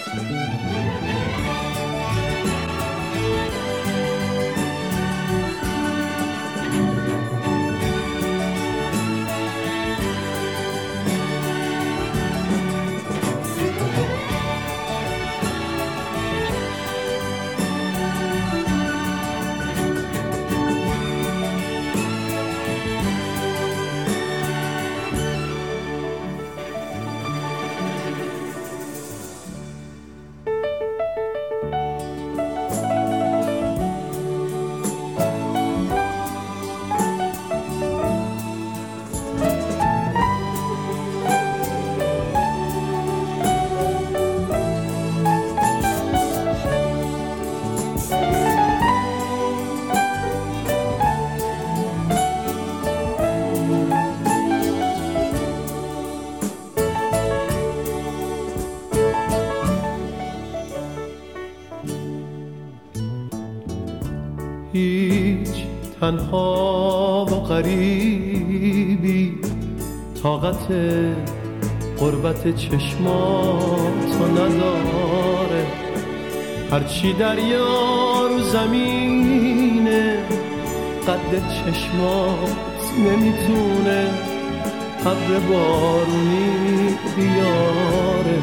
هیچ تنها و غریبی طاقت غربت چشماتو نداره، هرچی دریا رو زمینه قد چشمات نمیتونه ابر بارونی بیاره.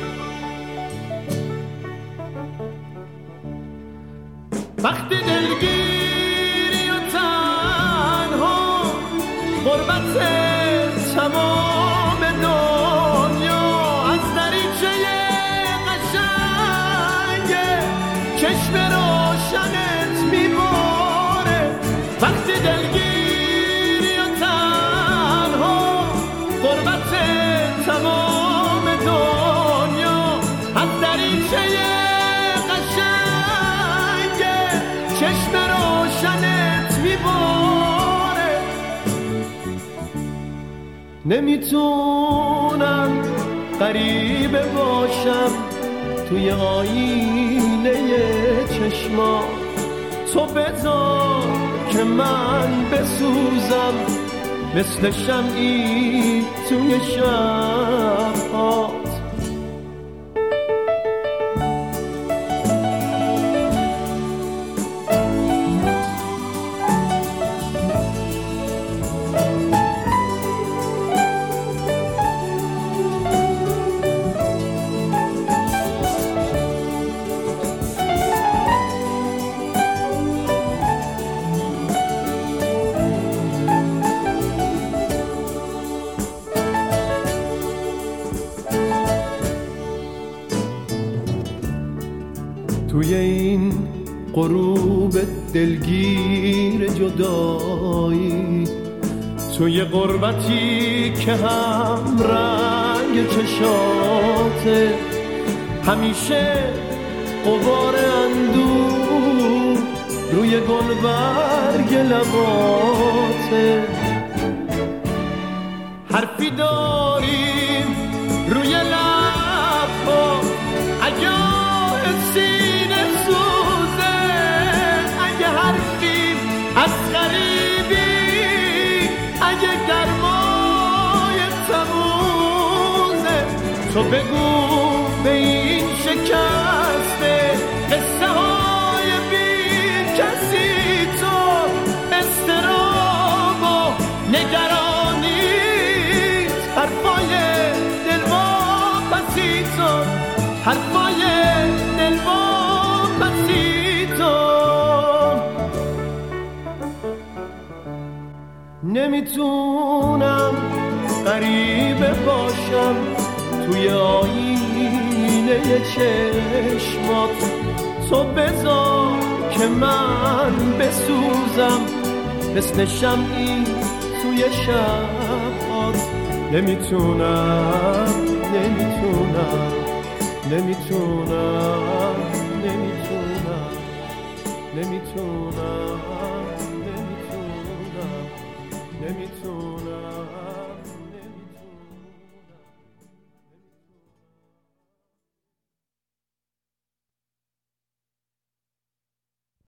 وقتی دلگیری و تنها غربت تمام دنیا از دریچه قشنگ چشم روشنت میباره. وقتی دلگیری و تنها غربت تمام دنیا از دریچه چشم روشنت میباره. نمیتونم غریبه باشم توی آینه چشما، تو بذار که من بسوزم مثل شمعی توی شب‌ها. توی این غروب دلگیر جدایی، توی غربتی که هم رنگ چشاته، همیشه غبار اندوه روی گلبرگ لباته. حرفی داریم روی لبها اگه سینه سوزه، اگه حرفیم از غریبی، اگه گرمای تموزه، تو بگو به این شکسته قصه های بی کسی، تو استراب و نگرانیت، حرفای دلواپسی تو، حرفای دلواپسی تو. نمیتونم غریبه باشم توی آینه چشمات، تو بذار که من بسوزم مثل شمعی توی شبات. نمیتونم نمیتونم نمیتونم نمیتونم نمیتونم